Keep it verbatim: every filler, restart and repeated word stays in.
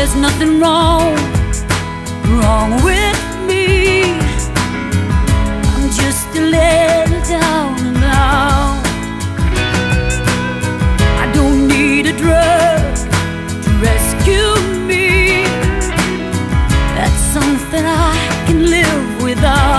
there's nothing wrong, wrong with me. I'm just a little down and out. I don't need a drug to rescue me. That's something I can live without.